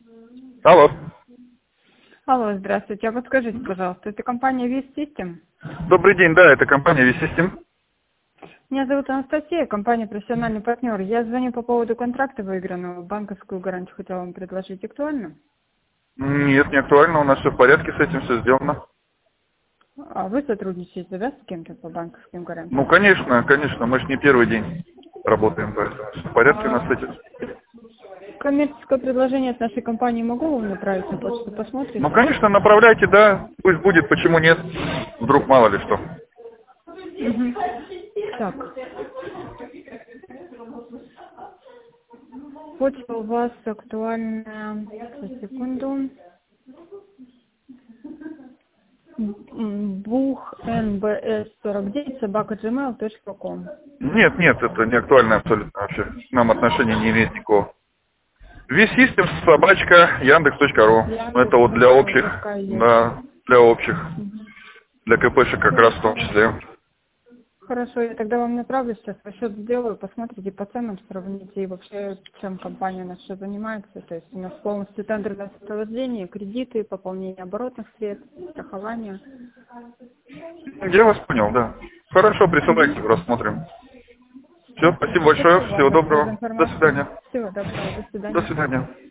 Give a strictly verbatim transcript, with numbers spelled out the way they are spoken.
Алло. Алло, здравствуйте. А подскажите, пожалуйста, это компания Виз Систем? Добрый день, да, это компания Виз Систем. Меня зовут Анастасия, компания «Профессиональный партнер». Я звоню по поводу контракта выигранного. Банковскую гарантию хотела вам предложить. Актуально? Нет, не актуально, у нас все в порядке, с этим все сделано. А вы сотрудничаете, да, с кем-то по банковским Ну, гарантиям? конечно, конечно, мы же не первый день работаем, поэтому всё в порядке у нас А с этим. коммерческое предложение от нашей компании могу вам направить на почту? Ну, Посмотрите? конечно, направляйте, да, пусть будет, почему нет, вдруг мало ли что. Мгм. Так. Почта у вас актуальная. Сейчас, секунду. бух эн бэ эс сорок девять собака джимейл точка ком. Нет, нет, это не актуально абсолютно вообще, к нам отношения не имеет никакого. Виз Систем, собачка, яндекс точка ру. Это вот для Яндекс.ру, общих, такая есть. да, для общих, Мгм. для КПшек как раз в том числе. Хорошо, я тогда вам направлю сейчас расчет сделаю, посмотрите по ценам, сравните и вообще, чем компания наша занимается. То есть у нас полностью тендерное сопровождение, кредиты, пополнение оборотных средств, страхование. Я вас понял, да. Хорошо, присылайте, Мгм. рассмотрим. Все, спасибо большое, Спасибо вам всего большое за доброго. До информацию. свидания. Всего доброго, до До свидания. свидания.